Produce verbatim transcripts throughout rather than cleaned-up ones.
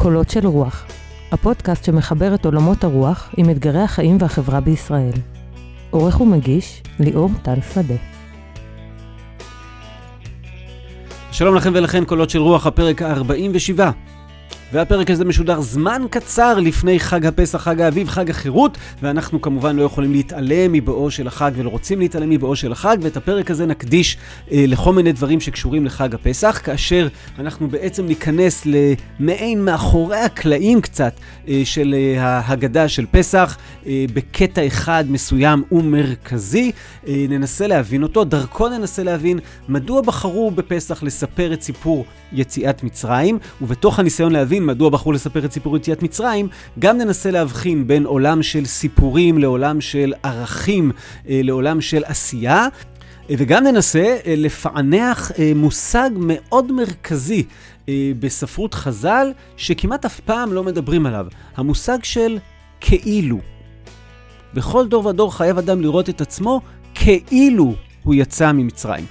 קולות של רוח, הפודקאסט שמחבר את עולמות הרוח עם אתגרי החיים והחברה בישראל. עורך ומגיש, ליאור טל שדה. שלום לכם ולכן, קולות של רוח, הפרק ה-ארבעים ושבע. והפרק הזה משודר זמן קצר לפני חג הפסח, חג האביב, חג החירות, ואנחנו כמובן לא יכולים להתעלם מבואו של החג ולא רוצים להתעלם מבואו של החג, ואת הפרק הזה נקדיש אה, לכל מיני דברים שקשורים לחג הפסח, כאשר אנחנו בעצם ניכנס למעין מאחורי הקלעים קצת אה, של אה, ההגדה של פסח, אה, בקטע אחד מסוים ומרכזי, אה, ננסה להבין אותו, דרכו ננסה להבין מדוע בחרו בפסח לספר את סיפור יציאת מצרים, ובתוך הניסיון להבין מדוע בחרו לספר את סיפור יציאת מצרים, גם ננסה להבחין בין עולם של סיפורים לעולם של ערכים, לעולם של עשייה, וגם ננסה לפענח מושג מאוד מרכזי בספרות חז"ל, שכמעט אף פעם לא מדברים עליו, המושג של כאילו. בכל דור ודור חייב אדם לראות את עצמו כאילו הוא יצא ממצרים.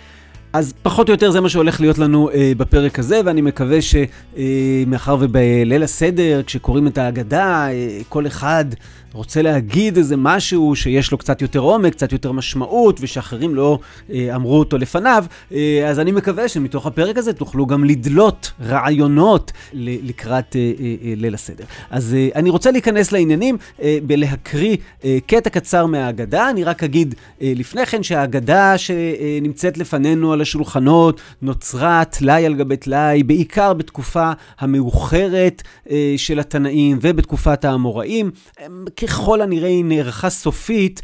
אז פחות או יותר זה מה שהולך להיות לנו אה, בפרק הזה, ואני מקווה שמאחר אה, ובליל הסדר, כשקוראים את ההגדה, אה, כל אחד רוצה להגיד איזה משהו שיש לו קצת יותר עומק, קצת יותר משמעות, ושאחרים לא אה, אמרו אותו לפניו, אה, אז אני מקווה שמתוך הפרק הזה תוכלו גם לדלות רעיונות ל- לקראת אה, אה, אה, ליל הסדר. אז אה, אני רוצה להיכנס לעניינים אה, בלהקריא אה, קטע קצר מההגדה. אני רק אגיד אה, לפני כן שההגדה שנמצאת לפנינו על השולחנות נוצרה תלאי על גבי תלאי, בעיקר בתקופה המאוחרת אה, של התנאים ובתקופת האמוראים. ככל הנראה היא נערכה סופית,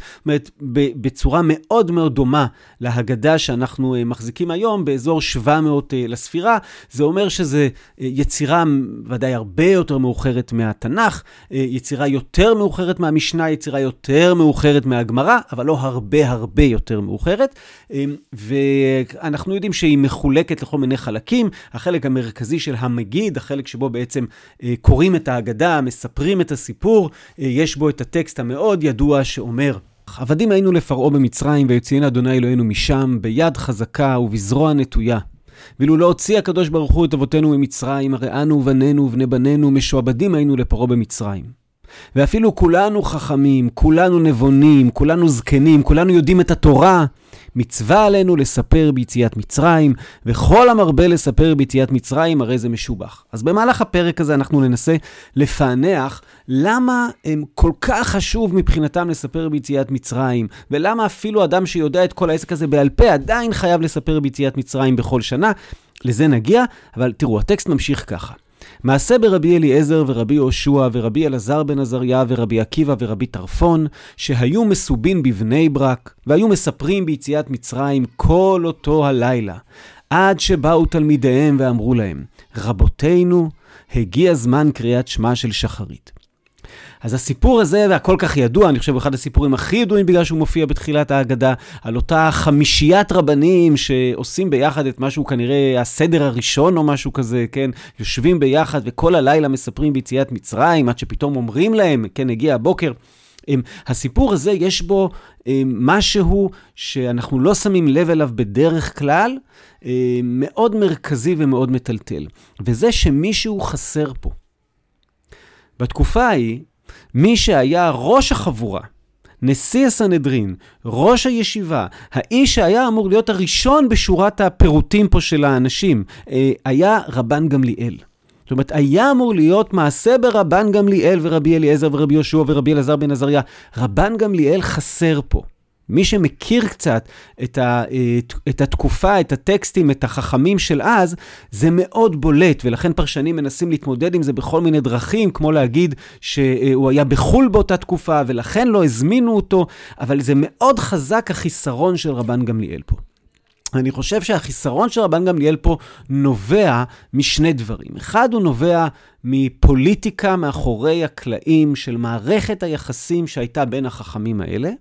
בצורה מאוד מאוד דומה להגדה שאנחנו מחזיקים היום, באזור שבע מאות לספירה. זה אומר שזה יצירה ודאי הרבה יותר מאוחרת מהתנ"ך, יצירה יותר מאוחרת מהמשנה, יצירה יותר מאוחרת מהגמרא, אבל לא הרבה הרבה יותר מאוחרת. ואנחנו יודעים שהיא מחולקת לכל מיני חלקים. החלק המרכזי של המגיד, החלק שבו בעצם קוראים את ההגדה, מספרים את הסיפור, יש בו את הטקסט המאוד ידוע שאומר: עבדים היינו לפרעה במצרים, ויוציאנו אדוני אלוהינו משם ביד חזקה ובזרוע נטויה. ואילו לא הוציא הקדוש ברוך הוא את אבותינו ממצרים, הרי אנו ובנינו ובני בנינו משועבדים היינו לפרעה במצרים. ואפילו כולנו חכמים, כולנו נבונים, כולנו זקנים, כולנו יודעים את התורה, מצווה עלינו לספר ביציאת מצרים, וכל המרבה לספר ביציאת מצרים הרי זה משובח. אז במהלך הפרק הזה אנחנו ננסה לפענח למה הם כל כך חשוב מבחינתם לספר ביציאת מצרים, ולמה אפילו אדם שיודע את כל העסק הזה בעל פה עדיין חייב לספר ביציאת מצרים בכל שנה. לזה נגיע, אבל תראו, הטקסט ממשיך ככה: מעשה ברבי אליעזר ורבי יהושע ורבי אלעזר בן עזריה ורבי עקיבא ורבי טרפון, שהיו מסובין בבני ברק, והיו מספרים ביציאת מצרים כל אותו הלילה, עד שבאו תלמידיהם ואמרו להם: רבותינו, הגיע זמן קריאת שמע של שחרית. אז הסיפור הזה, והכל כך ידוע, אני חושב אחד הסיפורים הכי ידועים בגלל שהוא מופיע בתחילת ההגדה, על אותה חמישיית רבנים שעושים ביחד את משהו כנראה הסדר הראשון או משהו כזה, כן? יושבים ביחד וכל הלילה מספרים ביציאת מצרים, עד שפתאום אומרים להם, כן, הגיע הבוקר. הסיפור הזה יש בו משהו שאנחנו לא שמים לב אליו בדרך כלל, מאוד מרכזי ומאוד מטלטל. וזה שמישהו חסר פה. בתקופה ההיא, מי שהיה ראש החבורה, נשיא הסנהדרין, ראש הישיבה, האיש שהיה אמור להיות הראשון בשורת הפירוטים פה של האנשים, היה רבן גמליאל. זאת אומרת, היה אמור להיות מעשה ברבן גמליאל ורבי אליעזר ורבי יהושע ורבי אלעזר בן עזריה. רבן גמליאל חסר פה. מי שמכיר קצת את, ה, את התקופה, את הטקסטים, את החכמים של אז, זה מאוד בולט, ולכן פרשנים מנסים להתמודד עם זה בכל מיני דרכים, כמו להגיד שהוא היה בחול באותה תקופה, ולכן לא הזמינו אותו, אבל זה מאוד חזק החיסרון של רבן גמליאל פה. אני חושב שהחיסרון של רבן גמליאל פה נובע משני דברים. אחד, הוא נובע מפוליטיקה מאחורי הקלעים של מערכת היחסים שהייתה בין החכמים האלה,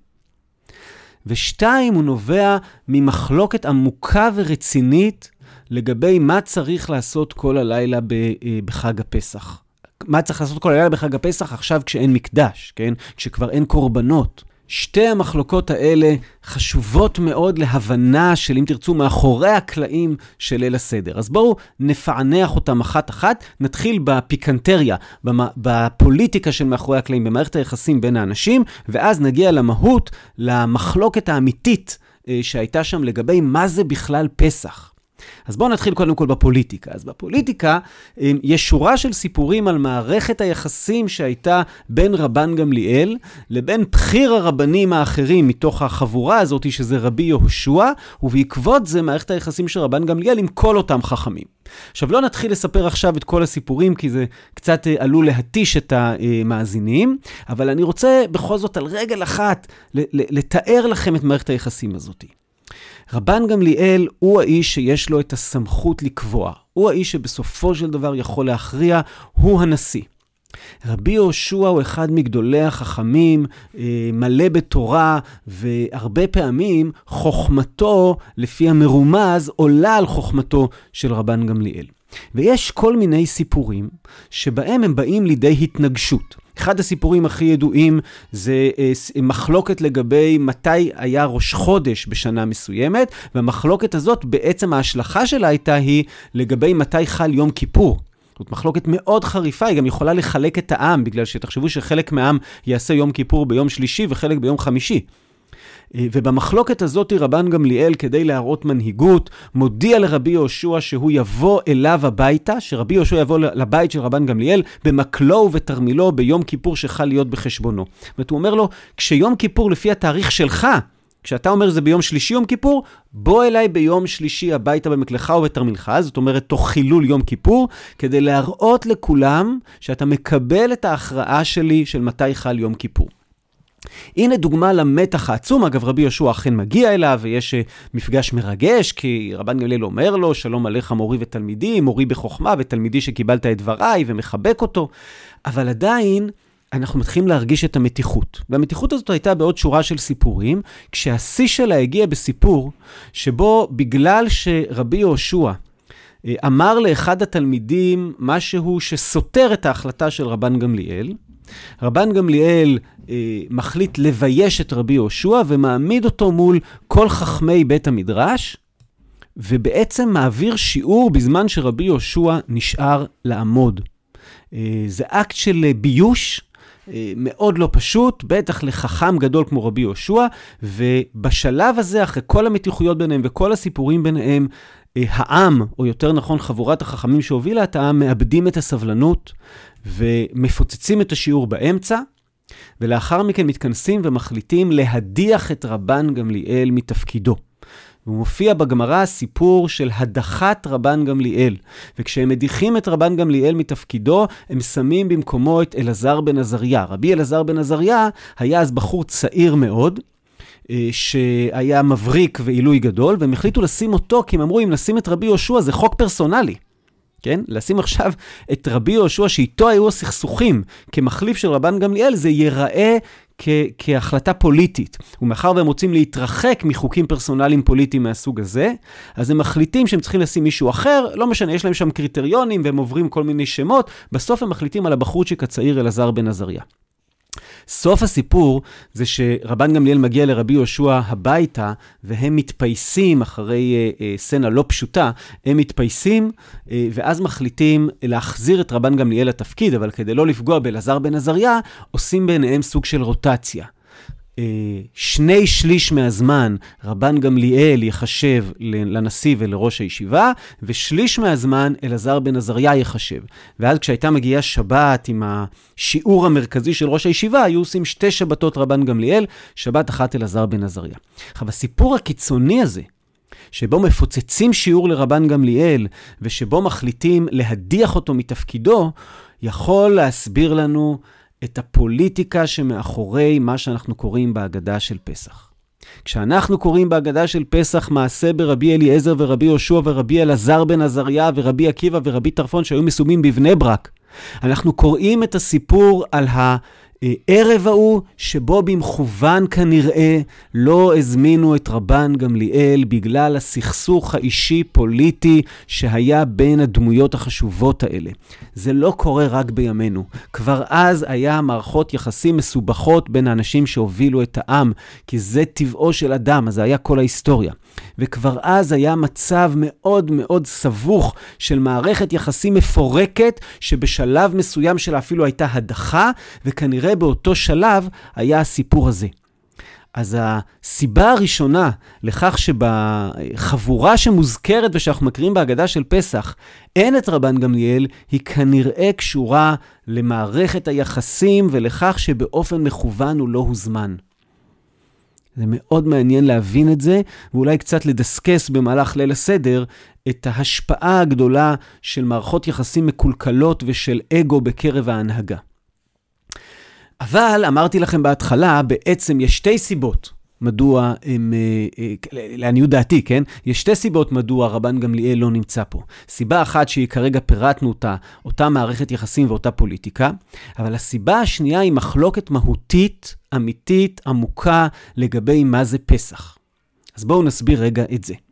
ושתיים, הוא נובע ממחלוקת עמוקה ורצינית לגבי מה צריך לעשות כל הלילה בחג הפסח. מה צריך לעשות כל הלילה בחג הפסח עכשיו כשאין מקדש, כן? כשכבר אין קורבנות. שתי המחלוקות האלה חשובות מאוד להבנה של, אם תרצו, מאחורי הקלעים של ליל הסדר. אז בואו נפענח אותם אחת-אחת, נתחיל בפיקנטריה, בפוליטיקה של מאחורי הקלעים, במערכת היחסים בין האנשים, ואז נגיע למהות, למחלוקת האמיתית שהייתה שם לגבי מה זה בכלל פסח. אז בואו נתחיל קודם כל בפוליטיקה. אז בפוליטיקה יש שורה של סיפורים על מערכת היחסים שהייתה בין רבן גמליאל לבין בחיר הרבנים האחרים מתוך החבורה הזאת, שזה רבי יהושע, ובעקבות זה מערכת היחסים של רבן גמליאל עם כל אותם חכמים. עכשיו לא נתחיל לספר עכשיו את כל הסיפורים, כי זה קצת עלול להתיש את המאזינים, אבל אני רוצה בכל זאת על רגל אחת לתאר לכם את מערכת היחסים הזאת. רבן גמליאל הוא האיש שיש לו את הסמכות לקבוע. הוא האיש שבסופו של דבר יכול להכריע, הוא הנשיא. רבי יהושע הוא אחד מגדולי החכמים, מלא בתורה, והרבה פעמים חוכמתו, לפי המרומז, עולה על חוכמתו של רבן גמליאל. ויש כל מיני סיפורים שבהם הם באים לידי התנגשות. אחד הסיפורים הכי ידועים זה מחלוקת לגבי מתי היה ראש חודש בשנה מסוימת, והמחלוקת הזאת בעצם ההשלכה שלה הייתה היא לגבי מתי חל יום כיפור. זאת מחלוקת מאוד חריפה, היא גם יכולה לחלק את העם, בגלל שתחשבו שחלק מהעם יעשה יום כיפור ביום שלישי וחלק ביום חמישי. ובמחלוקת הזאת רבן גמליאל, כדי להראות מנהיגות, מודיע לרבי יהושע שהוא יבוא אליו הביתה, שרבי יהושע יבוא לבית של רבן גמליאל במקלו ובתרמילו ביום כיפור שחל להיות בחשבונו. והוא אומר לו, כשיום כיפור לפי התאריך שלך, כשאתה אומר שזה ביום שלישי יום כיפור, בוא אליי ביום שלישי הביתה במקלך ובתרמילך, זאת אומרת תוך חילול יום כיפור, כדי להראות לכולם שאתה מקבל את ההכרעה שלי של מתי חל יום כיפור. הנה דוגמה למתח העצום. אגב, רבי יהושע אכן מגיע אליו, ויש מפגש מרגש, כי רבן גמליאל אומר לו, שלום עליך מורי ותלמידי, מורי בחוכמה ותלמידי שקיבלת את דבריי, ומחבק אותו. אבל עדיין אנחנו מתחילים להרגיש את המתיחות. והמתיחות הזאת הייתה בעוד שורה של סיפורים, כשהשיא שלה הגיע בסיפור, שבו בגלל שרבי יהושע אמר לאחד התלמידים משהו שסותר את ההחלטה של רבן גמליאל, רבן גמליאל אה, מחליט לבייש את רבי יהושע ומעמיד אותו מול כל חכמי בית המדרש, ובעצם מעביר שיעור בזמן שרבי יהושע נשאר לעמוד. אה, זה אקט של ביוש אה, מאוד לא פשוט, בטח לחכם גדול כמו רבי יהושע, ובשלב הזה, אחרי כל המתיחויות ביניהם וכל הסיפורים ביניהם, העם, או יותר נכון חבורת החכמים שהובילה את העם, מאבדים את הסבלנות ומפוצצים את השיעור באמצע, ולאחר מכן מתכנסים ומחליטים להדיח את רבן גמליאל מתפקידו. ומופיע בגמרא הסיפור של הדחת רבן גמליאל, וכשהם מדיחים את רבן גמליאל מתפקידו, הם שמים במקומו את אלעזר בן עזריה. רבי אלעזר בן עזריה היה אז בחור צעיר מאוד, שהיה מבריק ועילוי גדול, והם החליטו לשים אותו, כי הם אמרו, אם נשים את רבי יהושע, זה חוק פרסונלי. כן? לשים עכשיו את רבי יהושע, שאיתו היו הסכסוכים, כמחליף של רבן גמליאל, זה ייראה כ- כהחלטה פוליטית. ומאחר והם רוצים להתרחק מחוקים פרסונליים פוליטיים מהסוג הזה, אז הם מחליטים שהם צריכים לשים מישהו אחר, לא משנה, יש להם שם קריטריונים, והם עוברים כל מיני שמות, בסוף הם מחליטים על הבחורצ'יק הצעיר אלעזר בן עזריה. סוף הסיפור זה שרבן גמליאל מגיע לרבי יהושע הביתה, והם מתפייסים אחרי אה, אה, סצנה לא פשוטה, הם מתפייסים, אה, ואז מחליטים להחזיר את רבן גמליאל לתפקיד, אבל כדי לא לפגוע באלעזר בן עזריה, עושים ביניהם סוג של רוטציה. שני שליש מהזמן רבן גמליאל יחשב לנשיא ולראש הישיבה, ושליש מהזמן אלעזר בן עזריה יחשב. ואז כשהייתה מגיעה שבת עם השיעור המרכזי של ראש הישיבה, היו עושים שתי שבתות רבן גמליאל, שבת אחת אלעזר בן עזריה. עכשיו, הסיפור הקיצוני הזה, שבו מפוצצים שיעור לרבן גמליאל, ושבו מחליטים להדיח אותו מתפקידו, יכול להסביר לנו את הפוליטיקה שמאחורי מה שאנחנו קוראים בהגדה של פסח. כשאנחנו קוראים בהגדה של פסח מעשה ברבי אליעזר ורבי יהושע ורבי אלעזר בן עזריה ורבי עקיבא ורבי טרפון שהיו מסומים בבני ברק, אנחנו קוראים את הסיפור על ערב ההוא שבו במכוון כנראה לא הזמינו את רבן גמליאל בגלל הסכסוך האישי-פוליטי שהיה בין הדמויות החשובות האלה. זה לא קורה רק בימינו. כבר אז היה מערכות יחסים מסובכות בין האנשים שהובילו את העם, כי זה טבעו של אדם, אז זה היה כל ההיסטוריה. וכבר אז היה מצב מאוד מאוד סבוך של מערכת יחסים מפורקת, שבשלב מסוים שלה אפילו הייתה הדחה, וכנראה באותו שלב היה הסיפור הזה. אז הסיבה הראשונה לכך שבחבורה שמוזכרת ושאנחנו מכירים בהגדה של פסח, אין את רבן גמליאל, היא כנראה קשורה למערכת היחסים ולכך שבאופן מכוון הוא לא הוזמן. זה מאוד מעניין להבין את זה, ואולי קצת לדסקס במהלך ליל הסדר את ההשפעה הגדולה של מערכות יחסים מקולקלות ושל אגו בקרב ההנהגה. אבל אמרתי לכם בהתחלה, בעצם יש שתי סיבות מדוע, הם, לעניות דעתי, כן? יש שתי סיבות מדוע רבן גמליאל לא נמצא פה. סיבה אחת שהיא כרגע פירטנו אותה, אותה מערכת יחסים ואותה פוליטיקה, אבל הסיבה השנייה היא מחלוקת מהותית, אמיתית, עמוקה, לגבי מה זה פסח. אז בואו נסביר רגע את זה.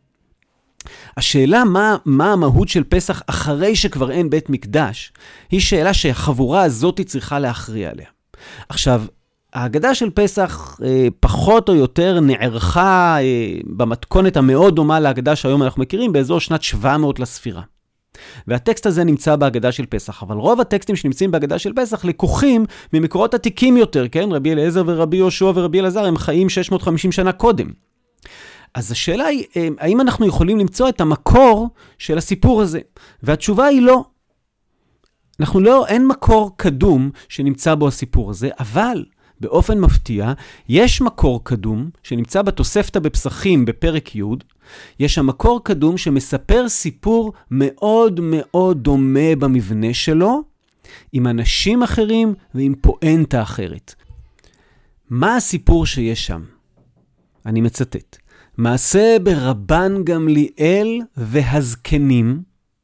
השאלה מה, מה המהות של פסח אחרי שכבר אין בית מקדש, היא שאלה שהחבורה הזאת צריכה להכריע עליה. עכשיו, ההגדה של פסח אה, פחות או יותר נערכה אה, במתכונת המאוד דומה להגדה שהיום אנחנו מכירים, באזור שנת שבע מאות לספירה. והטקסט הזה נמצא בהגדה של פסח, אבל רוב הטקסטים שנמצאים בהגדה של פסח לקוחים ממקורות עתיקים יותר, כן? רבי אליעזר ורבי יהושע ורבי אלעזר הם חיים שש מאות וחמישים שנה קודם. אז השאלה היא, אה, האם אנחנו יכולים למצוא את המקור של הסיפור הזה? והתשובה היא לא. אנחנו לא, אין מקור קדום שנמצא בו הסיפור הזה, אבל באופן מפתיע, יש מקור קדום שנמצא בתוספתא בפסחים בפרק י', יש המקור קדום שמספר סיפור מאוד מאוד דומה במבנה שלו, עם אנשים אחרים ועם פואנטה אחרת. מה הסיפור שיש שם? אני מצטט. מעשה ברבן גמליאל והזקנים,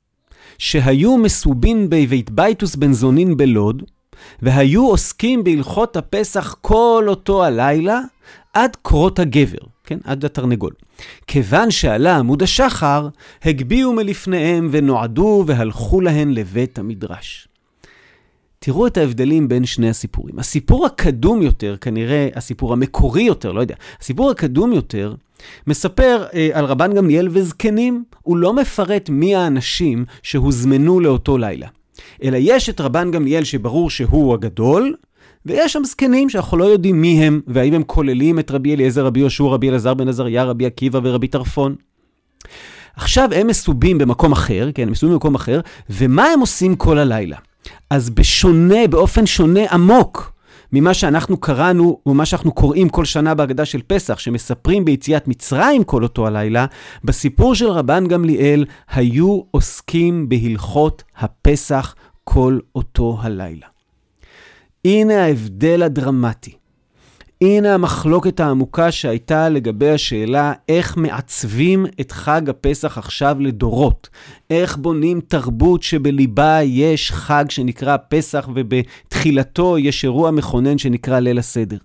שהיו מסובין בבית ביתוס בן זונין בלוד, והיו עוסקים בהלכות הפסח כל אותו הלילה, עד קרות הגבר, כן? עד התרנגול. כיוון שעלה עמוד השחר, הגביעו מלפניהם ונועדו והלכו להן לבית המדרש. תראו את ההבדלים בין שני הסיפורים. הסיפור הקדום יותר, כנראה הסיפור המקורי יותר, לא יודע, הסיפור הקדום יותר, מספר אה, על רבן גמליאל וזקנים, הוא לא מפרט מי האנשים שהוזמנו לאותו לילה. אלא יש את רבן גמליאל שברור שהוא הגדול, ויש שם זקנים שאנחנו לא יודעים מי הם, והאם הם כוללים את רבי אליעזר, רבי יהושע, רבי אלעזר בן עזריה, רבי עקיבא ורבי טרפון. עכשיו הם מסובים במקום אחר, כן, הם מסובים במקום אחר, ומה הם עושים כל הלילה? אז בשונה, באופן שונה עמוק, ממה שאנחנו קראנו, ומה שאנחנו קוראים כל שנה בהגדה של פסח, שמספרים ביציאת מצרים כל אותו הלילה, בסיפור של רבן גמליאל היו עוסקים בהלכות הפסח כל אותו הלילה. הנה ההבדל הדרמטי. הנה המחלוקת העמוקה שהייתה לגבי השאלה איך מעצבים את חג הפסח עכשיו לדורות. איך בונים תרבות שבליבה יש חג שנקרא פסח ובתחילתו יש אירוע מכונן שנקרא ליל הסדר.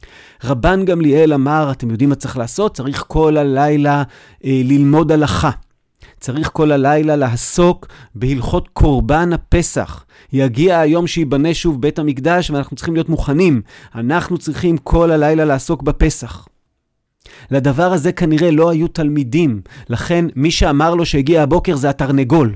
רבן גמליאל אמר, אתם יודעים מה צריך לעשות? צריך כל הלילה אה, ללמוד הלכה. צריך כל הלילה לעסוק בהלכות קורבן הפסח. יגיע היום שיבנה שוב בית המקדש ואנחנו צריכים להיות מוכנים. אנחנו צריכים כל הלילה לעסוק בפסח. לדבר הזה כנראה לא היו תלמידים, לכן מי שאמר לו שהגיע הבוקר זה התרנגול.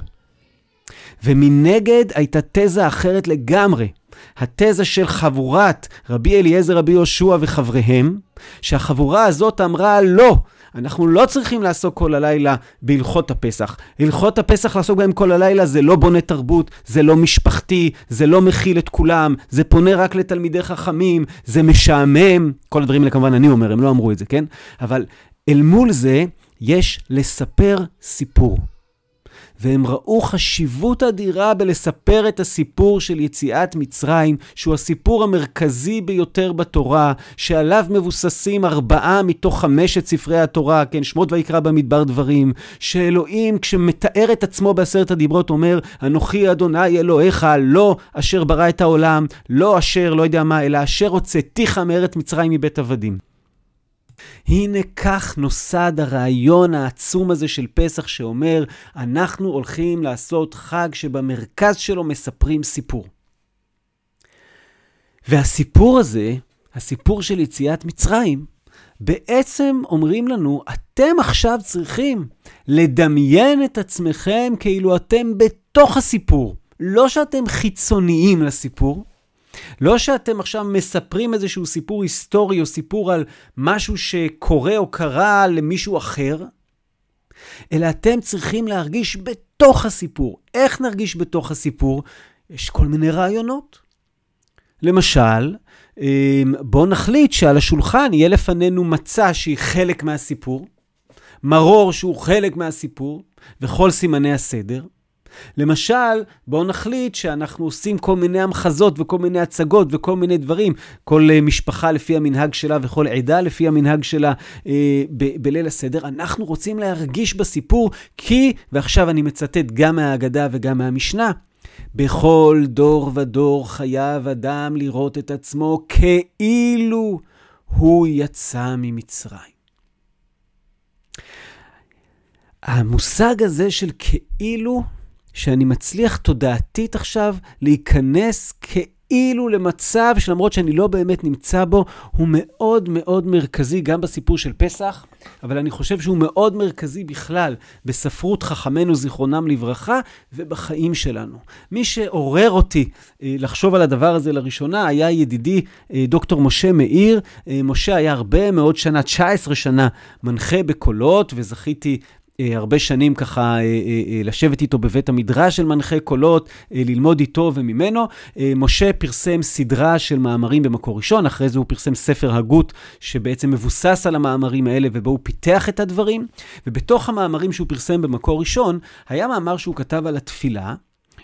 ומנגד הייתה תזה אחרת לגמרי. התזה של חבורת רבי אליעזר, רבי יהושע וחבריהם, שהחבורה הזאת אמרה לא, אנחנו לא צריכים לעסוק כל הלילה בהלכות הפסח. הלכות הפסח לעסוק בהם כל הלילה זה לא בונה תרבות, זה לא משפחתי, זה לא מכיל את כולם, זה פונה רק לתלמידי חכמים, זה משעמם. כל הדברים האלה כמובן אני אומר, הם לא אמרו את זה, כן? אבל אל מול זה יש לספר סיפור. והם ראו חשיבות אדירה בלספר את הסיפור של יציאת מצרים, שהוא הסיפור המרכזי ביותר בתורה, שעליו מבוססים ארבעה מתוך חמשת ספרי התורה, כן, שמות ויקרא במדבר דברים, שאלוהים כשמתאר את עצמו בעשרת הדיברות אומר, אנוכי אדוני אלוהיך, לא אשר ברא את העולם, לא אשר, לא יודע מה, אלא אשר הוצאתיך מארץ מצרים מבית עבדים. הנה כך נוסד הרעיון העצום הזה של פסח שאומר, אנחנו הולכים לעשות חג שבמרכז שלו מספרים סיפור. והסיפור הזה, הסיפור של יציאת מצרים, בעצם אומרים לנו, אתם עכשיו צריכים לדמיין את עצמכם כאילו אתם בתוך הסיפור. לא שאתם חיצוניים לסיפור, לא שאתם עכשיו מספרים איזשהו סיפור היסטורי או סיפור על משהו שקורה או קרה למישהו אחר, אלא אתם צריכים להרגיש בתוך הסיפור. איך נרגיש בתוך הסיפור? יש כל מיני רעיונות. למשל, בואו נחליט שעל השולחן יהיה לפנינו מצה שהיא חלק מהסיפור, מרור שהוא חלק מהסיפור, וכל סימני הסדר. למשל, בואו נחליט שאנחנו עושים כל מיני המחזות וכל מיני הצגות וכל מיני דברים, כל משפחה לפי המנהג שלה וכל עדה לפי המנהג שלה אה, ב- בליל הסדר. אנחנו רוצים להרגיש בסיפור כי, ועכשיו אני מצטט גם מהאגדה וגם מהמשנה, בכל דור ודור חייב אדם לראות את עצמו כאילו הוא יצא ממצרים. המושג הזה של כאילו, שאני מצליח תודעתית עכשיו להיכנס כאילו למצב שלמרות שאני לא באמת נמצא בו, הוא מאוד מאוד מרכזי גם בסיפור של פסח, אבל אני חושב שהוא מאוד מרכזי בכלל בספרות חכמינו זיכרונם לברכה ובחיים שלנו. מי שעורר אותי לחשוב על הדבר הזה לראשונה היה ידידי דוקטור משה מאיר. משה היה הרבה מאוד שנה, תשע עשרה שנה, מנחה בקולות, וזכיתי הרבה שנים ככה לשבת איתו בבית המדרש של מנחי קולות, ללמוד איתו וממנו. משה פרסם סדרה של מאמרים במקור ראשון, אחרי זה הוא פרסם ספר הגות שבעצם מבוסס על המאמרים האלה ובו הוא פיתח את הדברים, ובתוך המאמרים שהוא פרסם במקור ראשון היה מאמר שהוא כתב על התפילה,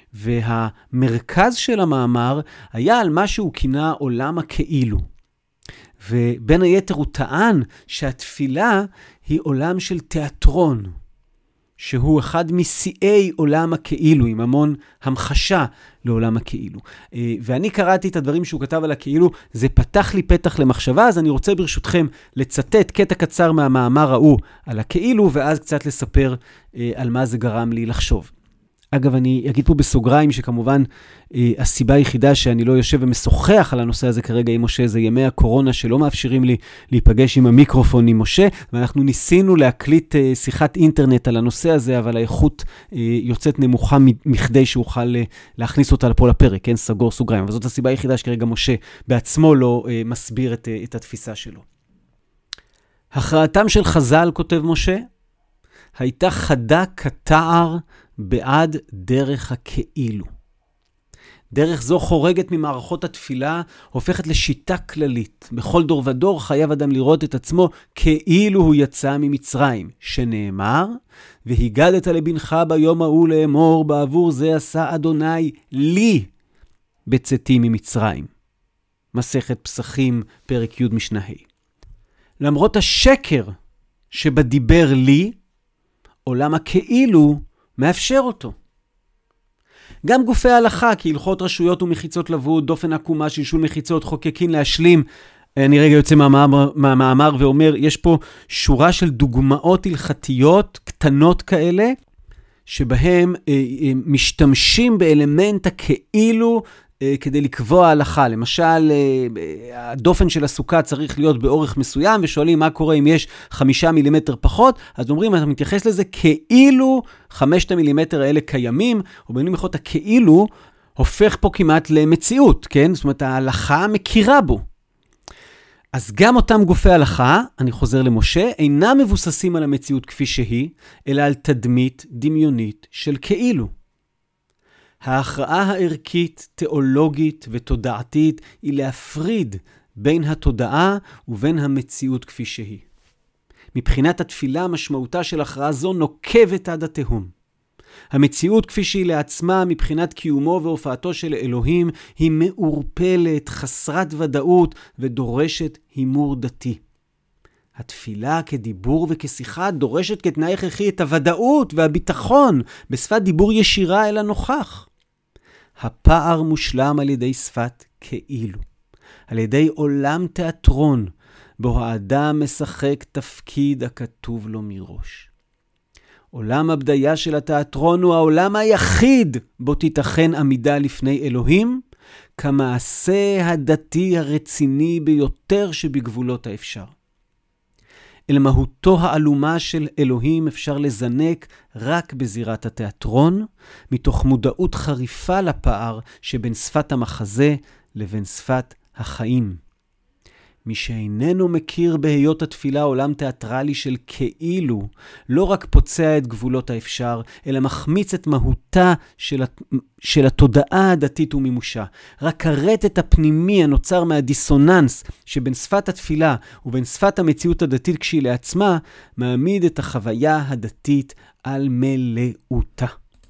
והמרכז של המאמר היה על מה שהוא כינה עולם הכאילו. ובין היתר הוא טען שהתפילה היא עולם של תיאטרון, שהוא אחד משיאי עולם הכאילו, עם המון המחשה לעולם הכאילו. ואני קראתי את הדברים שהוא כתב על הכאילו, זה פתח לי פתח למחשבה, אז אני רוצה ברשותכם לצטט קטע קצר מהמאמר ההוא על הכאילו, ואז קצת לספר על מה זה גרם לי לחשוב. אגב, אני אגיד פה בסוגריים שכמובן אה, הסיבה היחידה שאני לא יושב ומשוחח על הנושא הזה כרגע עם משה, זה ימי הקורונה שלא מאפשרים לי להיפגש עם המיקרופון עם משה, ואנחנו ניסינו להקליט אה, שיחת אינטרנט על הנושא הזה, אבל האיכות אה, יוצאת נמוכה מכדי שאוכל אה, להכניס אותה לפה לפרק, כן? סגור סוגריים. אבל זאת הסיבה היחידה שכרגע משה בעצמו לא אה, מסביר את, אה, את התפיסה שלו. הכרעתם של חז"ל, כותב משה, הייתה חדה כתער בעד דרך הכאילו. דרך זו חורגת ממערכות התפילה, הופכת לשיטה כללית. בכל דור ודור חייב אדם לראות את עצמו כאילו הוא יצא ממצרים, שנאמר, והגדת לבנך ביום ההוא לאמור, בעבור זה עשה אדוני לי בצאתי ממצרים. מסכת פסחים, פרק י' משנה ה'. למרות השקר שבדיבר לי, עולם הכאילו מאפשר אותו. גם גופי ההלכה, כהלכות רשויות ומחיצות לבוד, דופן עקומה, שלשול מחיצות, חוקקין להשלים. אני רגע יוצא מהמאמר, מהמאמר ואומר, יש פה שורה של דוגמאות הלכתיות קטנות כאלה, שבהם אה, אה, משתמשים באלמנט הכאילו כדי לקבוע הלכה. למשל, הדופן של הסוכה צריך להיות באורך מסוים, ושואלים מה קורה אם יש חמישה מילימטר פחות, אז אומרים, אתה מתייחס לזה כאילו חמשת המילימטר האלה קיימים, או במילים אחרות, הכאילו הופך פה כמעט למציאות, כן? זאת אומרת, ההלכה מכירה בו. אז גם אותם גופי הלכה, אני חוזר למשה, אינם מבוססים על המציאות כפי שהיא, אלא על תדמית דמיונית של כאילו. ההכרעה הערכית, תיאולוגית ותודעתית היא להפריד בין התודעה ובין המציאות כפי שהיא. מבחינת התפילה, משמעותה של הכרעה זו נוקבת עד התהום. המציאות כפי שהיא לעצמה מבחינת קיומו והופעתו של אלוהים היא מעורפלת, חסרת ודאות ודורשת הימור דתי. התפילה כדיבור וכשיחה דורשת כתנאי הכרחי את הוודאות והביטחון בשפת דיבור ישירה אל הנוכח. הפער מושלם על ידי שפת כאילו, על ידי עולם תיאטרון, בו האדם משחק תפקיד הכתוב לו מראש. עולם הבדיה של התיאטרון הוא העולם היחיד בו תיתכן עמידה לפני אלוהים, כמעשה הדתי הרציני ביותר שבגבולות האפשר. אל מהותו העלומה של אלוהים אפשר לזנק רק בזירת התיאטרון, מתוך מודעות חריפה לפער שבין שפת המחזה לבין שפת החיים. מי שאיננו מכיר בהיות התפילה עולם תיאטרלי של כאילו, לא רק פוצע את גבולות האפשר, אלא מחמיץ את מהותה של, של התודעה הדתית ומימושה. רק הרטט הפנימי הנוצר מהדיסוננס שבין שפת התפילה ובין שפת המציאות הדתית כשהיא לעצמה, מעמיד את החוויה הדתית על מלאותה.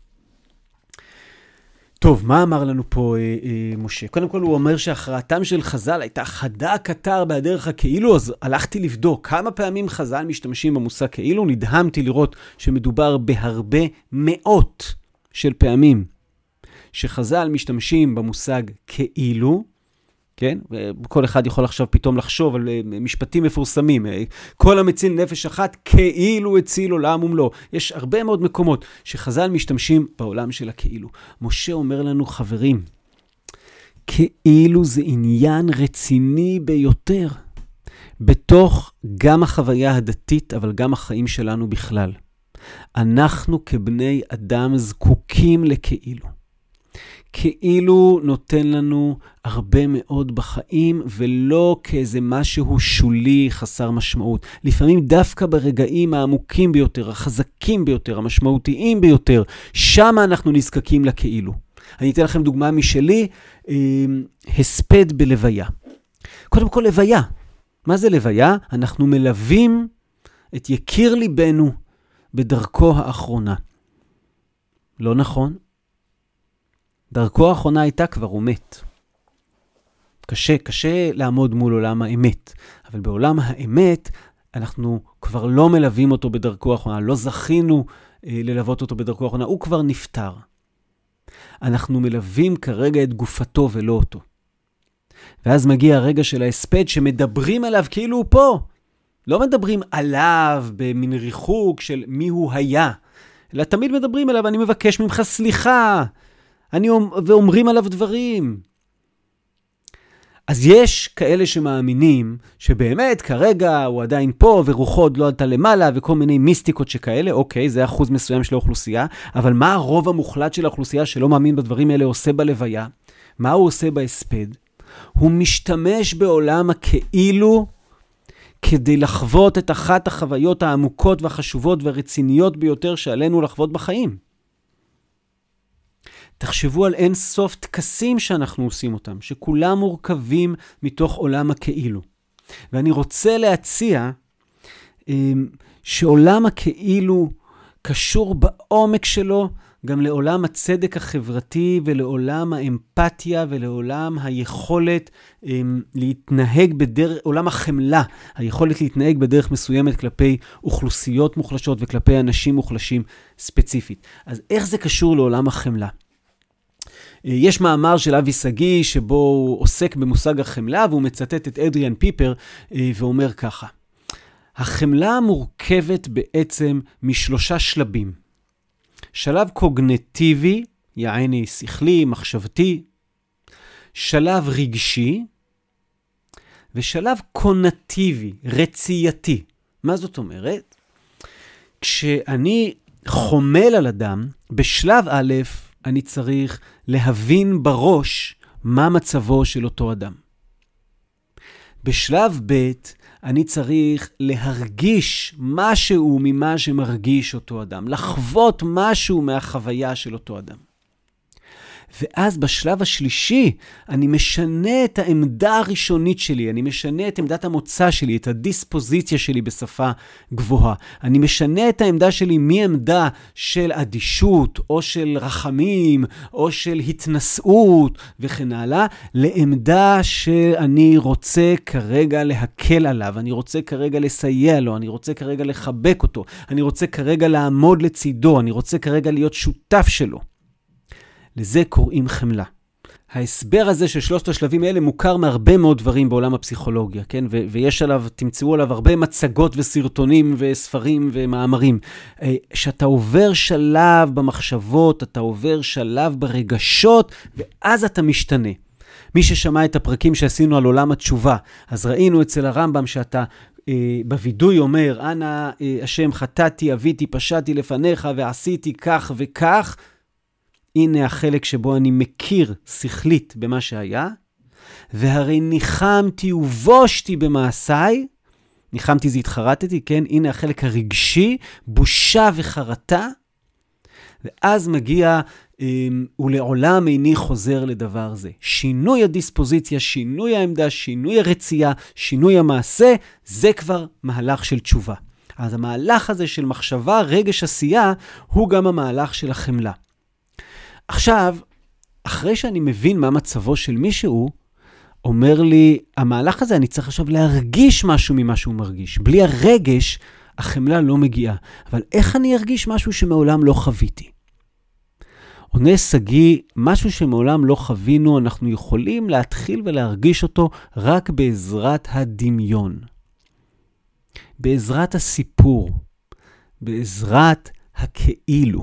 טוב, מה אמר לנו פה אה, אה, משה? קודם כל הוא אומר שהכרעתם של חז"ל הייתה חדה קטר בהדרך הכאילו, אז הלכתי לבדוק כמה פעמים חז"ל משתמשים במושג כאילו, נדהמתי לראות שמדובר בהרבה מאות של פעמים שחז"ל משתמשים במושג כאילו, כן? כל אחד יכול עכשיו פתאום לחשוב על משפטים מפורסמים. כל המציל נפש אחת כאילו הציל עולם ומלואו. יש הרבה מאוד מקומות שחז"ל משתמשים בעולם של הכאילו. משה אומר לנו, חברים, כאילו זה עניין רציני ביותר, בתוך גם החוויה הדתית, אבל גם החיים שלנו בכלל. אנחנו כבני אדם זקוקים לכאילו. כאילו נותן לנו הרבה מאוד בחיים, ולא כאיזה משהו שולי, חסר משמעות. לפעמים דווקא ברגעים העמוקים ביותר, החזקים ביותר, המשמעותיים ביותר, שם אנחנו נזקקים לכאילו. אני אתן לכם דוגמה משלי, הספד בלוויה. קודם כל לוויה. מה זה לוויה? אנחנו מלווים את יקיר ליבנו בדרכו האחרונה. לא נכון? דרכו האחרונה הייתה כבר, הוא מת. קשה, קשה לעמוד מול עולם האמת. אבל בעולם האמת, אנחנו כבר לא מלווים אותו בדרכו האחרונה, לא זכינו אה, ללוות אותו בדרכו האחרונה, הוא כבר נפטר. אנחנו מלווים כרגע את גופתו ולא אותו. ואז מגיע הרגע של ההספד שמדברים עליו כאילו הוא פה. לא מדברים עליו במין ריחוק של מי הוא היה, אלא תמיד מדברים עליו, אני מבקש ממך סליחה, אני ואומרים עליו דברים. אז יש כאלה שמאמינים שבאמת כרגע הוא עדיין פה ורוחו עוד לא עלתה למעלה וכל מיני מיסטיקות שכאלה, אוקיי, זה אחוז מסוים של האוכלוסייה, אבל מה הרוב המוחלט של האוכלוסייה שלא מאמין בדברים האלה עושה בלוויה? מה הוא עושה בהספד? הוא משתמש בעולם הכאילו כדי לחוות את אחת החוויות העמוקות והחשובות והרציניות ביותר שעלינו לחוות בחיים. תחשבו על אין סוף תקסים שאנחנו עושים אותם, שכולם מורכבים מתוך עולם הכאילו. ואני רוצה להציע שעולם הכאילו קשור בעומק שלו גם לעולם הצדק החברתי ולעולם האמפתיה ולעולם היכולת להתנהג בדרך, עולם החמלה, היכולת להתנהג בדרך מסוימת כלפי אוכלוסיות מוחלשות וכלפי אנשים מוחלשים ספציפית. אז איך זה קשור לעולם החמלה? יש מאמר של אבי סגי שבו הוא עוסק במושג החמלה, והוא מצטט את אדריאן פיפר ואומר ככה: החמלה מורכבת בעצם משלושה שלבים. שלב קוגניטיבי, יעני שכלי, מחשבתי, שלב רגשי, ושלב קונטיבי, רצייתי. מה זאת אומרת? כשאני חומל על אדם, בשלב א', אני צריך להבין בראש מה מצבו של אותו אדם. בשלב ב' אני צריך להרגיש משהו ממה שמרגיש אותו אדם, לחוות משהו מהחוויה של אותו אדם. ואז בשלב השלישי, אני משנה את העמדה הראשונית שלי, אני משנה את עמדת המוצא שלי, את הדיספוזיציה שלי בשפה גבוהה. אני משנה את העמדה שלי מעמדה של אדישות, או של רחמים, או של התנשאות, וכן הלאה, לעמדה שאני רוצה כרגע להקל עליו, אני רוצה כרגע לסייע לו, אני רוצה כרגע לחבק אותו, אני רוצה כרגע לעמוד לצידו, אני רוצה כרגע להיות שותף שלו. לזה קוראים חמלה. ההסבר הזה של שלושת השלבים האלה מוכר מהרבה מאוד דברים בעולם הפסיכולוגיה, כן? ו- ויש עליו, תמצאו עליו הרבה מצגות וסרטונים וספרים ומאמרים. שאתה עובר שלב במחשבות, אתה עובר שלב ברגשות, ואז אתה משתנה. מי ששמע את הפרקים שעשינו על עולם התשובה, אז ראינו אצל הרמב"ם שאתה אה, בוידוי אומר, אנא אה, השם חטאתי, אביתי, פשעתי לפניך ועשיתי כך וכך, הנה החלק שבו אני מכיר שכלית במה שהיה, והרי ניחמתי ובושתי במעשיי, ניחמתי זה התחרטתי, כן? הנה החלק הרגשי, בושה וחרטה, ואז מגיע, ולעולם איני חוזר לדבר זה. שינוי הדיספוזיציה, שינוי העמדה, שינוי הרצייה, שינוי המעשה, זה כבר מהלך של תשובה. אז המהלך הזה של מחשבה, רגש, עשייה, הוא גם המהלך של החמלה. עכשיו, אחרי שאני מבין מה מצבו של מישהו, אומר לי, המהלך הזה אני צריך עכשיו להרגיש משהו ממה שהוא מרגיש. בלי הרגש, החמלה לא מגיעה. אבל איך אני ארגיש משהו שמעולם לא חוויתי? עונה סגי, משהו שמעולם לא חווינו, אנחנו יכולים להתחיל ולהרגיש אותו רק בעזרת הדמיון. בעזרת הסיפור. בעזרת הכאילו.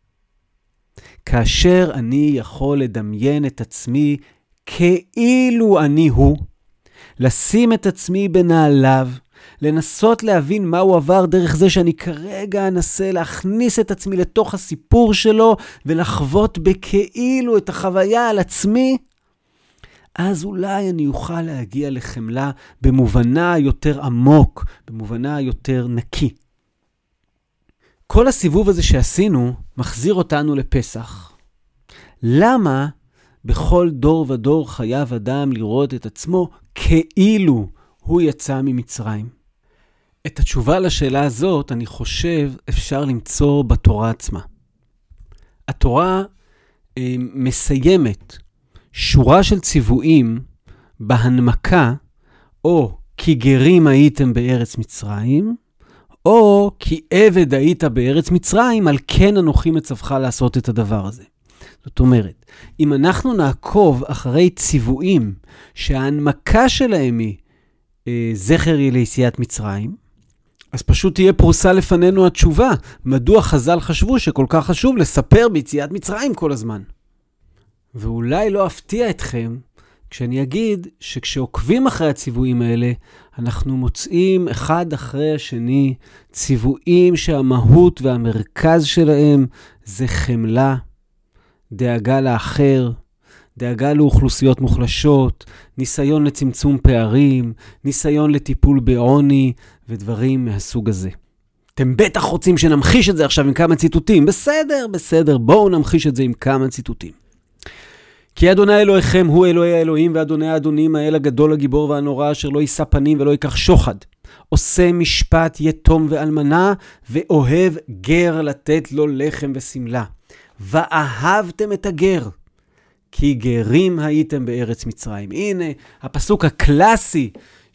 כאשר אני יכול לדמיין את עצמי כאילו אני הוא, לשים את עצמי בנעליו, לנסות להבין מה הוא עבר דרך זה שאני כרגע אנסה להכניס את עצמי לתוך הסיפור שלו ולחוות בכאילו את החוויה על עצמי, אז אולי אני אוכל להגיע לחמלה במובנה יותר עמוק, במובנה יותר נקי. כל הסיבוב הזה שעשינו מחזיר אותנו לפסח. למה בכל דור ודור חייב אדם לראות את עצמו כאילו הוא יצא ממצרים? את התשובה לשאלה הזאת, אני חושב, אפשר למצוא בתורה עצמה. התורה אה, מסיימת שורה של ציוויים בהנמקה, או כי גרים הייתם בארץ מצרים, או כי עבד היית בארץ מצרים, על כן אנוכי מצווך לעשות את הדבר הזה. זאת אומרת, אם אנחנו נעקוב אחרי ציוויים שההנמקה שלהם היא אה, זכר ליציאת מצרים, אז פשוט תהיה פרוסה לפנינו התשובה. מדוע חז"ל חשבו שכל כך חשוב לספר ביציאת מצרים כל הזמן? ואולי לא אפתיע אתכם כשאני אגיד שכשעוקבים אחרי הציוויים האלה, אנחנו מוצאים אחד אחרי השני ציוויים שהמהות והמרכז שלהם זה חמלה, דאגה לאחר, דאגה לאוכלוסיות מוחלשות, ניסיון לצמצום פערים, ניסיון לטיפול בעוני ודברים מהסוג הזה. אתם בטח רוצים שנמחיש את זה עכשיו עם כמה ציטוטים. בסדר, בסדר, בואו נמחיש את זה עם כמה ציטוטים. כי אדוני אלוהיכם הוא אלוהי האלוהים ואדוני האדונים, האל הגדול הגיבור והנורא אשר לא יישא פנים ולא ייקח שוחד. עושה משפט יתום ואלמנה ואוהב גר לתת לו לחם וסמלה. ואהבתם את הגר, כי גרים הייתם בארץ מצרים. הנה הפסוק הקלאסי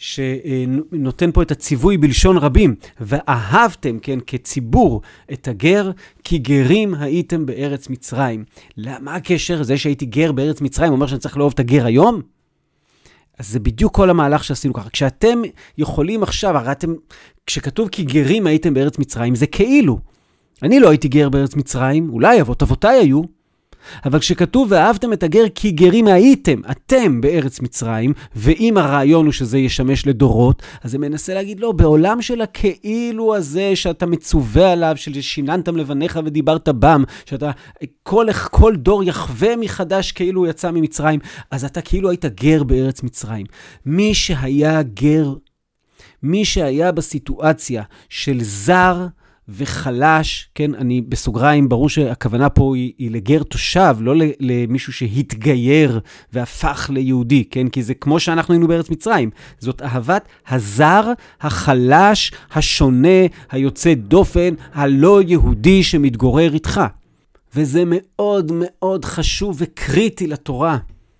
שנותן פה את הציווי בלשון רבים. ואהבתם, כן, כציבור את הגר, כי גרים הייתם בארץ מצרים. למה הקשר? זה שהייתי גר בארץ מצרים אומר שאני צריך לאהוב את הגר היום? אז זה בדיוק כל המהלך שעשינו ככה. כשאתם יכולים עכשיו, הרי אתם, כשכתוב כי גרים הייתם בארץ מצרים, זה כאילו. אני לא הייתי גר בארץ מצרים, אולי אבות אבותיי היו, אבל כשכתוב ואהבתם את הגר כי גרים הייתם, אתם בארץ מצרים, ואם הרעיון הוא שזה ישמש לדורות, אז זה מנסה להגיד לא, בעולם של הכאילו הזה שאתה מצווה עליו, של שיננתם לבניך ודיברת בם, שאתה כל, כל דור יחווה מחדש כאילו הוא יצא ממצרים, אז אתה כאילו היית גר בארץ מצרים. מי שהיה גר, מי שהיה בסיטואציה של זר וחלש, כן, אני בסוגריים, ברור שהכוונה פה היא, היא לגר תושב, לא למישהו שהתגייר והפך ליהודי, כן, כי זה כמו שאנחנו היינו בארץ מצרים, זאת אהבת הזר, החלש, השונה, היוצא דופן, הלא יהודי שמתגורר איתך. וזה מאוד מאוד חשוב וקריטי לתורה,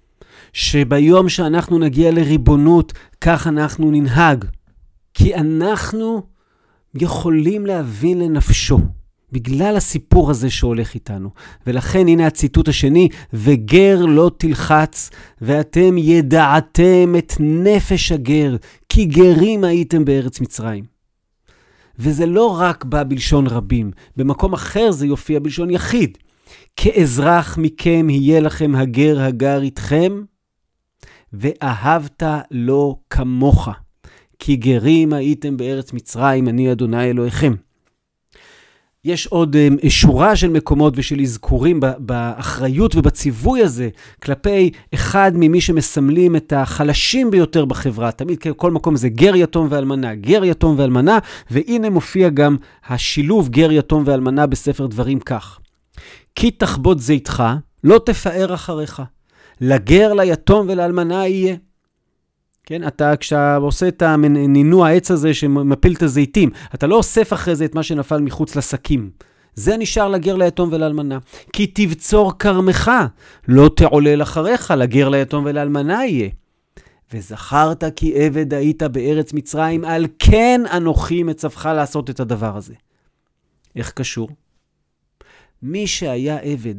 שביום שאנחנו נגיע לריבונות, כך אנחנו ננהג. כי אנחנו יכולים להבין לנפשו, בגלל הסיפור הזה שהולך איתנו. ולכן הנה הציטוט השני, וגר לא תלחץ, ואתם ידעתם את נפש הגר, כי גרים הייתם בארץ מצרים. וזה לא רק בא בלשון רבים, במקום אחר זה יופיע בלשון יחיד. כאזרח מכם יהיה לכם הגר הגר איתכם, ואהבת לו כמוך. כי גרים הייתם בארץ מצרים, אני אדוני אלוהיכם. יש עוד שורה של מקומות ושל אזכורים באחריות ובציווי הזה, כלפי אחד ממי שמסמלים את החלשים ביותר בחברה. תמיד כל מקום זה גר יתום ואלמנה, גר יתום ואלמנה, והנה מופיע גם השילוב גר יתום ואלמנה בספר דברים כך. כי תחבוט זיתך, לא תפאר אחריך. לגר, ליתום ולאלמנה יהיה. כן, אתה כשאתה עושה את הנינוע העץ הזה שמפיל את הזיתים, אתה לא אוסף אחרי זה את מה שנפל מחוץ לסקים. זה נשאר לגר, ליתום ולאלמנה. כי תבצור כרמך, לא תעולל אחריך, לגר, ליתום ולאלמנה יהיה. וזכרת כי עבד היית בארץ מצרים, על כן אנוכי מצווך לעשות את הדבר הזה. איך קשור? מי שהיה עבד,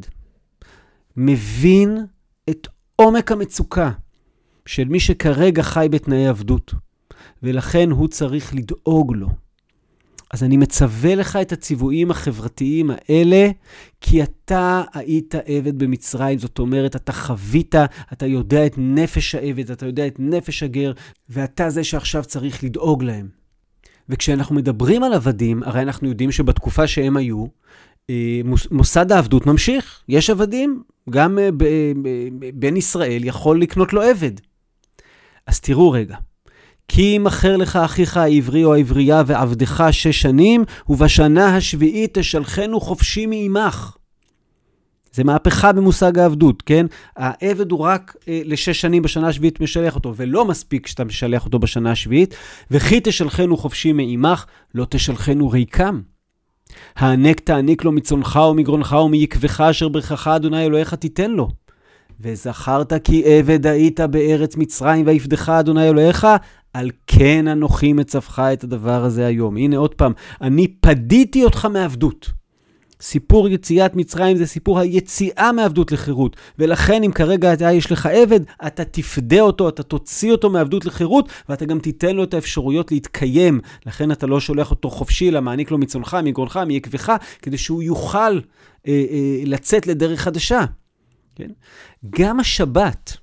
מבין את עומק המצוקה של מי שכרגע חי בתנאי עבדות, ולכן הוא צריך לדאוג לו. אז אני מצווה לך את הציוויים החברתיים האלה, כי אתה היית עבד במצרים, זאת אומרת, אתה חווית, אתה יודע את נפש העבד, אתה יודע את נפש הגר, ואתה זה שעכשיו צריך לדאוג להם. וכשאנחנו מדברים על עבדים, הרי אנחנו יודעים שבתקופה שהם היו, מוסד העבדות ממשיך. יש עבדים, גם בן ישראל יכול לקנות לו עבד. אז תראו רגע. כי מחר לך אחיך העברי או העברייה ועבדך שש שנים, ובשנה השביעית תשלחנו חופשי מעמך. זה מהפכה במושג העבדות, כן? העבד הוא רק אה, לשש שנים בשנה השביעית משלח אותו, ולא מספיק שאתה משלח אותו בשנה השביעית, וכי תשלחנו חופשי מעמך, לא תשלחנו ריקם. הענק תעניק לו מצונך ומגרונך ומיקבך אשר ברכך אדוני אלוהיך תיתן לו. וזכרת כי עבד היית בארץ מצרים ויפדך אדוני אלוהיך, על כן אנוכי מצווך את הדבר הזה היום. הנה עוד פעם, אני פדיתי אותך מעבדות. סיפור יציאת מצרים זה סיפור היציאה מעבדות לחירות, ולכן אם כרגע יש לך עבד, אתה תפדה אותו, אתה תוציא אותו מעבדות לחירות, ואתה גם תיתן לו את האפשרויות להתקיים. לכן אתה לא שולח אותו חופשי, אלא מעניק לו מצונך, מגרונך, מיקבך, כדי שהוא יוכל אה, אה, לצאת לדרך חדשה. כן? גם השבת,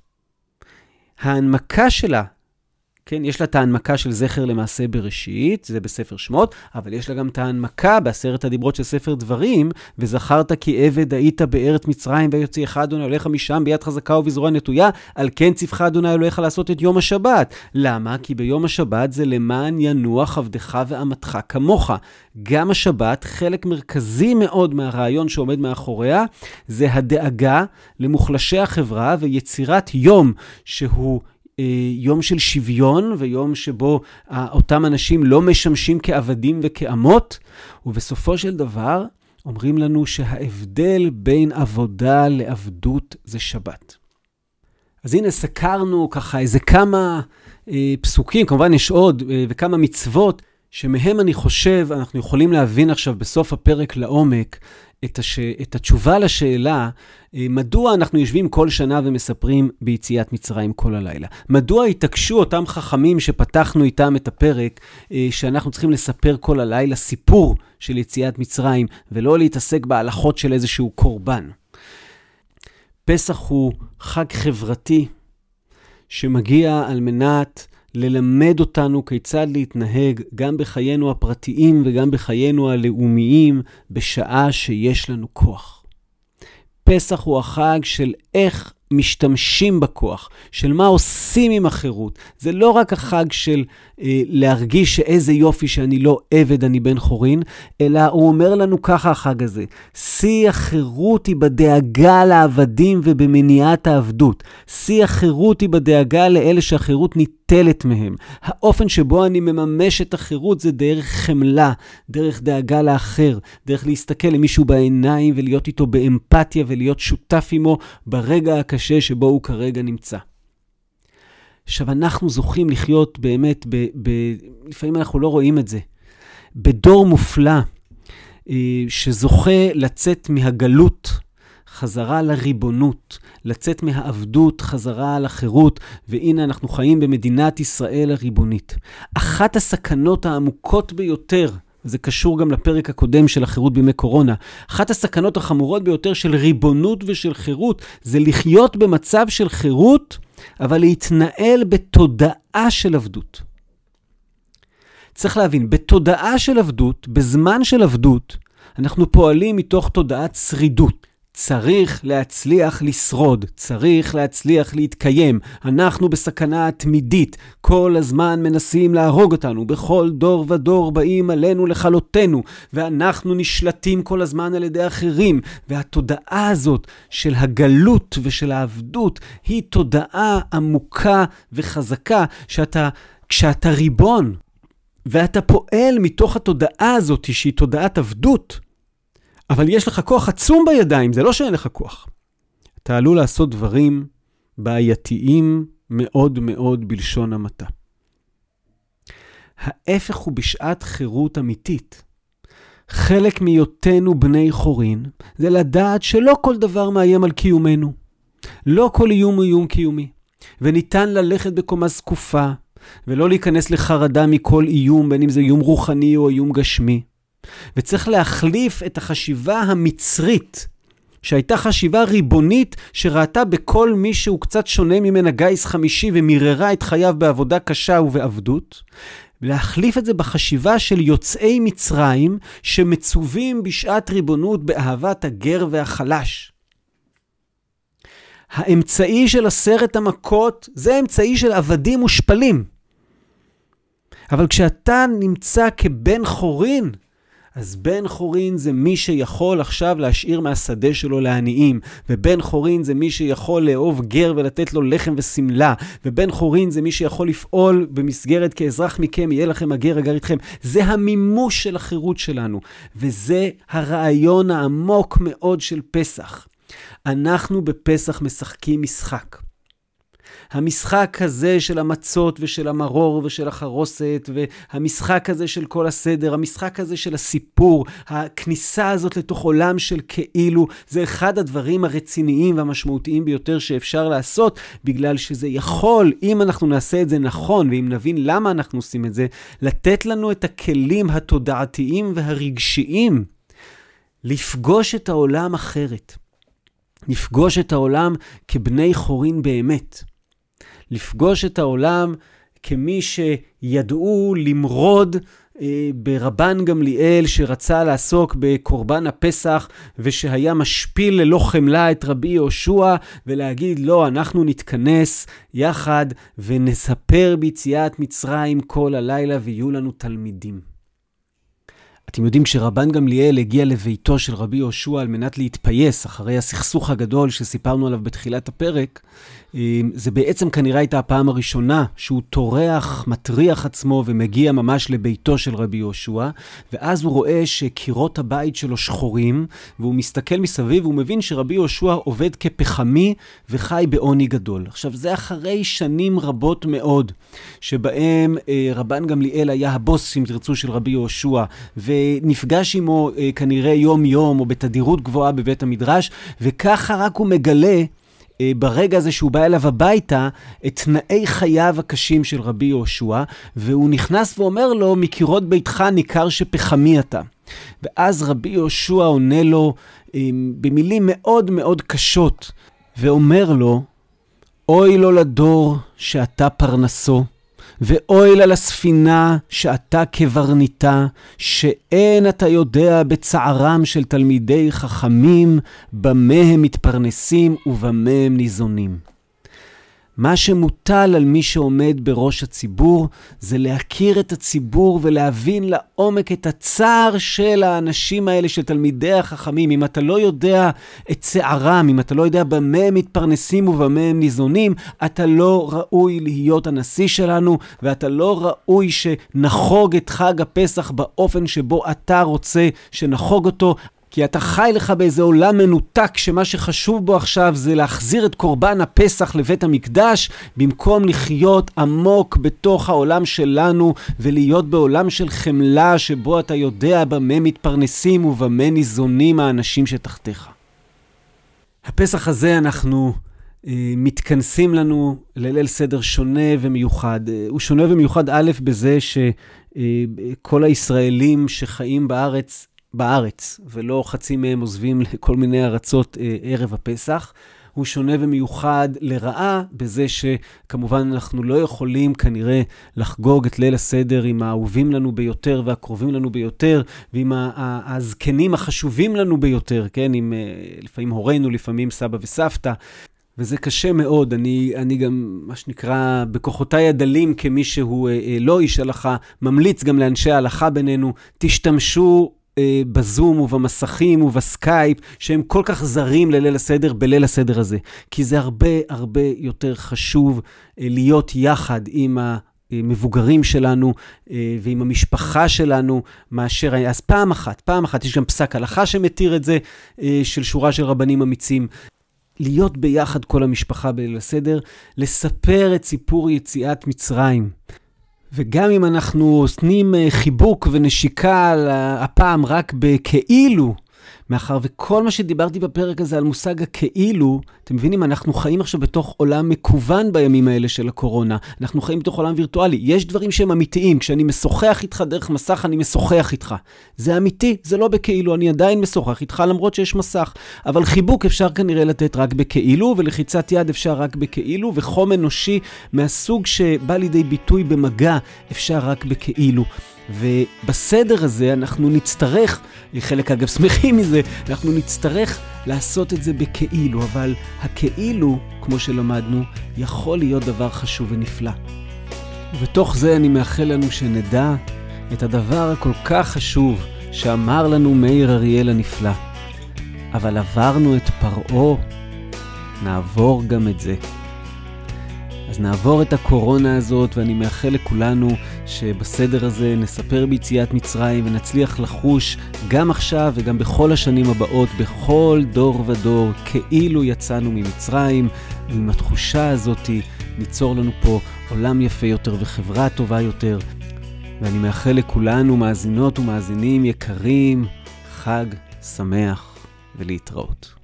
ההנמקה שלה, כן, יש לה את ההנמקה של זכר למעשה בראשית, זה בספר שמות, אבל יש לה גם את ההנמקה בעשרת הדיברות של ספר דברים, וזכרת כי עבד היית בארץ מצרים ויוציאך אדוני אלוהיך משם ביד חזקה ובזרוע נטויה, על כן ציווך אדוני אלוהיך לעשות את יום השבת. למה? כי ביום השבת זה למען ינוח עבדך ואמתך כמוך. גם השבת, חלק מרכזי מאוד מהרעיון שעומד מאחוריה, זה הדאגה למוחלשי החברה ויצירת יום שהוא יום של שוויון, ויום שבו אותם אנשים לא משמשים כעבדים וכעמות, ובסופו של דבר אומרים לנו שההבדל בין עבודה לעבדות זה שבת. אז הנה סקרנו ככה איזה כמה אה, פסוקים, כמובן יש עוד, אה, וכמה מצוות, שמהם אני חושב אנחנו יכולים להבין עכשיו בסוף הפרק לעומק, את, הש... את התשובה לשאלה, מדוע אנחנו יושבים כל שנה ומספרים ביציאת מצרים כל הלילה? מדוע התעקשו אותם חכמים שפתחנו איתם את הפרק, שאנחנו צריכים לספר כל הלילה סיפור של יציאת מצרים, ולא להתעסק בהלכות של איזשהו קורבן? פסח הוא חג חברתי, שמגיע על מנת ללמד אותנו כיצד להתנהג גם בחיינו הפרטיים וגם בחיינו הלאומיים בשעה שיש לנו כוח. פסח הוא החג של איך משתמשים בכוח, של מה עושים עם החירות. זה לא רק החג של אה, להרגיש שאיזה יופי שאני לא עבד, אני בן חורין, אלא הוא אומר לנו ככה החג הזה, שיא החירות היא בדאגה לעבדים ובמניעת העבדות. שיא החירות היא בדאגה לאלה שהחירות ניטלת מהם. האופן שבו אני מממש את החירות זה דרך חמלה, דרך דאגה לאחר, דרך להסתכל למישהו בעיניים ולהיות איתו באמפתיה ולהיות שותף עמו ברגע הקשה שבו הוא כרגע נמצא. עכשיו אנחנו זוכים לחיות באמת, ב, ב, לפעמים אנחנו לא רואים את זה, בדור מופלא שזוכה לצאת מהגלות חזרה לריבונות, לצאת מהעבדות חזרה לחירות, והנה אנחנו חיים במדינת ישראל הריבונית. אחת הסכנות העמוקות ביותר, זה קשור גם לפרק הקודם של החירות בימי קורונה, אחת הסכנות החמורות ביותר של ריבונות ושל חירות, זה לחיות במצב של חירות, אבל להתנהל בתודעה של עבדות. צריך להבין, בתודעה של עבדות, בזמן של עבדות, אנחנו פועלים מתוך תודעת שרידות. צריך להצליח לשרוד, צריך להצליח להתקיים. אנחנו בסכנה תמידית, כל הזמן מנסים להרוג אותנו, בכל דור ודור באים עלינו לכלותנו, ואנחנו נשלטים כל הזמן על ידי אחרים, והתודעה הזאת של הגלות ושל העבדות היא תודעה עמוקה וחזקה, שאתה, כשאתה ריבון, ואתה פועל מתוך התודעה הזאת שהיא תודעת עבדות, אבל יש לך כוח עצום בידיים, זה לא שאין לך כוח. אתה עלול לעשות דברים בעייתיים מאוד מאוד בלשון המעטה. ההפך הוא בשעת חירות אמיתית. חלק מהיותנו בני חורין, זה לדעת שלא כל דבר מאיים על קיומנו. לא כל איום הוא איום קיומי. וניתן ללכת בקומה זקופה, ולא להיכנס לחרדה מכל איום, בין אם זה איום רוחני או איום גשמי. וצריך להחליף את החשיבה המצרית, שהייתה חשיבה ריבונית שראתה בכל מי שהוא קצת שונה ממנה גיס חמישי ומררה את חייו בעבודה קשה ובעבדות, להחליף את זה בחשיבה של יוצאי מצרים שמצווים בשעת ריבונות באהבת הגר והחלש. האמצעי של עשרת המכות זה האמצעי של עבדים מושפלים. אבל כשאתה נמצא כבן חורין, אז בן חורין זה מי שיכול עכשיו להשאיר מהשדה שלו לעניים, ובן חורין זה מי שיכול לאהוב גר ולתת לו לחם וסמלה, ובן חורין זה מי שיכול לפעול במסגרת כאזרח מכם, יהיה לכם הגר הגר איתכם. זה המימוש של החירות שלנו, וזה הרעיון העמוק מאוד של פסח. אנחנו בפסח משחקים משחק. המשחק הזה של המצות ושל המרור ושל החרוסת, והמשחק הזה של כל הסדר, המשחק הזה של הסיפור, הכניסה הזאת לתוך עולם של כאילו, זה אחד הדברים הרציניים והמשמעותיים ביותר שאפשר לעשות, בגלל שזה יכול, אם אנחנו נעשה את זה נכון, ואם נבין למה אנחנו עושים את זה, לתת לנו את הכלים התודעתיים והרגשיים, לפגוש את העולם אחרת. לפגוש את העולם כבני חורין באמת. לפגוש את העולם כמי שידעו למרוד אה, ברבן גמליאל שרצה לעסוק בקורבן הפסח ושהיה משפיל ללא חמלה את רבי יהושע, ולהגיד לא, אנחנו נתכנס יחד ונספר ביציאת מצרים כל הלילה ויהיו לנו תלמידים. אתם יודעים, כשרבן גמליאל הגיע לביתו של רבי יהושע על מנת להתפייס אחרי הסכסוך הגדול שסיפרנו עליו בתחילת הפרק, זה בעצם כנראה הייתה הפעם הראשונה שהוא טורח, מטריח עצמו ומגיע ממש לביתו של רבי יהושע, ואז הוא רואה שקירות הבית שלו שחורים, והוא מסתכל מסביב והוא מבין שרבי יהושע עובד כפחמי וחי בעוני גדול. עכשיו זה אחרי שנים רבות מאוד, שבהם רבן גמליאל היה הבוס, אם תרצו, של רבי יהושע, ונפגש עמו כנראה יום יום או בתדירות גבוהה בבית המדרש, וככה רק הוא מגלה ברגע הזה שהוא בא אליו הביתה את תנאי חייו הקשים של רבי יהושע, והוא נכנס ואומר לו, מקירות ביתך ניכר שפחמי אתה. ואז רבי יהושע עונה לו במילים מאוד מאוד קשות, ואומר לו, אוי לו לדור שאתה פרנסו, ואוי לה לספינה שאתה קברניתה, שאין אתה יודע בצערם של תלמידי חכמים, במה הם מתפרנסים ובמה הם ניזונים. מה שמוטל על מי שעומד בראש הציבור זה להכיר את הציבור ולהבין לעומק את הצער של האנשים האלה, של תלמידי החכמים. אם אתה לא יודע את צערם, אם אתה לא יודע במה הם מתפרנסים ובמה הם ניזונים, אתה לא ראוי להיות הנשיא שלנו, ואתה לא ראוי שנחוג את חג הפסח באופן שבו אתה רוצה שנחוג אותו. כי אתה חי לך באיזה עולם מנותק שמה שחשוב בו עכשיו זה להחזיר את קורבן הפסח לבית המקדש, במקום לחיות עמוק בתוך העולם שלנו ולהיות בעולם של חמלה שבו אתה יודע במה מתפרנסים ובמה ניזונים האנשים שתחתיך. הפסח הזה אנחנו אה, מתכנסים לנו לליל סדר שונה ומיוחד. אה, הוא שונה ומיוחד א' בזה שכל אה, הישראלים שחיים בארץ בארץ, ולא חצי מהם עוזבים לכל מיני ארצות אה, ערב הפסח. הוא שונה ומיוחד לרעה בזה שכמובן אנחנו לא יכולים כנראה לחגוג את ליל הסדר עם האהובים לנו ביותר והקרובים לנו ביותר, ועם הזקנים החשובים לנו ביותר, כן? עם אה, לפעמים הורינו, לפעמים סבא וסבתא. וזה קשה מאוד. אני, אני גם, מה שנקרא, בכוחותיי הדלים כמי שהוא אה, אה, לא איש הלכה, ממליץ גם לאנשי ההלכה בינינו, תשתמשו בזום ובמסכים ובסקייפ, שהם כל כך זרים לליל הסדר בליל הסדר הזה. כי זה הרבה הרבה יותר חשוב להיות יחד עם המבוגרים שלנו ועם המשפחה שלנו מאשר... אז פעם אחת, פעם אחת, יש גם פסק הלכה שמתיר את זה, של שורה של רבנים אמיצים. להיות ביחד כל המשפחה בליל הסדר, לספר את סיפור יציאת מצרים. וגם אם אנחנו עושים חיבוק ונשיקה הפעם רק בכאילו, מאחר וכל מה שדיברתי בפרק הזה על מושג הכאילו, אתם מבינים, אנחנו חיים עכשיו בתוך עולם מקוון בימים האלה של הקורונה. אנחנו חיים בתוך עולם וירטואלי. יש דברים שהם אמיתיים. כשאני משוחח איתך דרך מסך, אני משוחח איתך. זה אמיתי, זה לא בכאילו. אני עדיין משוחח איתך למרות שיש מסך. אבל חיבוק אפשר כנראה לתת רק בכאילו, ולחיצת יד אפשר רק בכאילו, וחום אנושי מהסוג שבא לידי ביטוי במגע אפשר רק בכאילו. ובסדר הזה אנחנו נצטרך, חלק אגב שמחים מזה, אנחנו נצטרך לעשות את זה בכאילו, אבל הכאילו, כמו שלמדנו, יכול להיות דבר חשוב ונפלא. ובתוך זה אני מאחל לנו שנדע את הדבר הכל כך חשוב שאמר לנו מאיר אריאל הנפלא. אבל עברנו את פרעה, נעבור גם את זה. אז נעבור את הקורונה הזאת, ואני מאחל לכולנו שבסדר הזה נספר ביציאת מצרים ונצליח לחוש גם עכשיו וגם בכל השנים הבאות, בכל דור ודור, כאילו יצאנו ממצרים, ועם התחושה הזאת ניצור לנו פה עולם יפה יותר וחברה טובה יותר. ואני מאחל לכולנו, מאזינות ומאזינים יקרים, חג שמח ולהתראות.